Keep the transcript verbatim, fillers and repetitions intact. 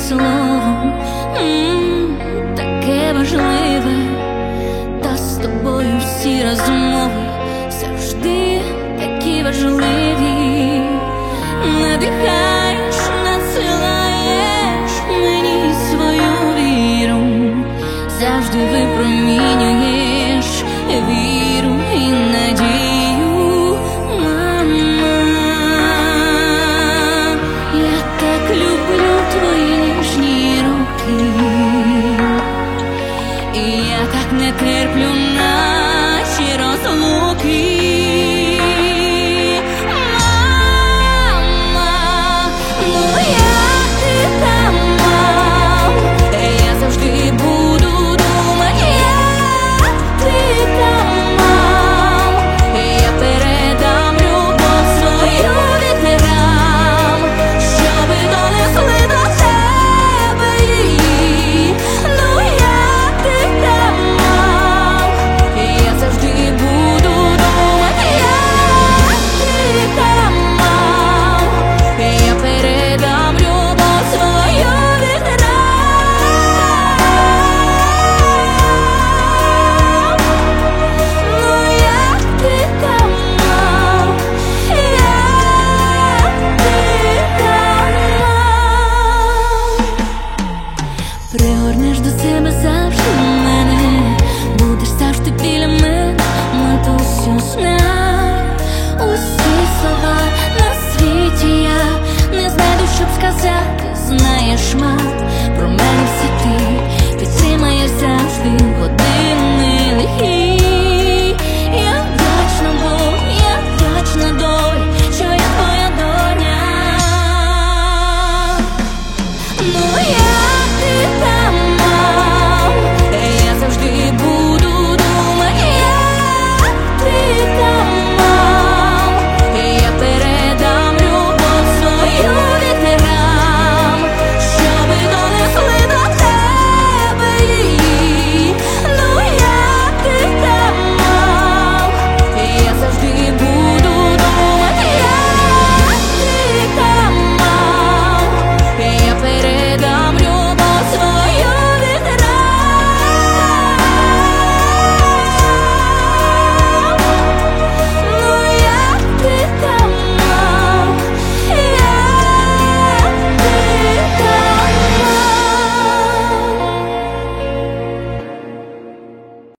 слово, м-м, таке важливе, та з тобою всі розмови завжди такі важливі. Надихаєш, надсилаєш мені свою віру, завжди випромінюєш віру і надію. Мама, я так люблю твої ніжні руки, і я так не терплю наші розлуки. Пригорнеш до себе завжди мене, будеш завжди біля мене, матусю, знай усі слова на світі я не знайду, щоб сказати. Знаєш, мат, про мене всі ти підтримаєш завжди в години лихі. Я вдячна Богу, я вдячна долі, що я твоя доня. Ну я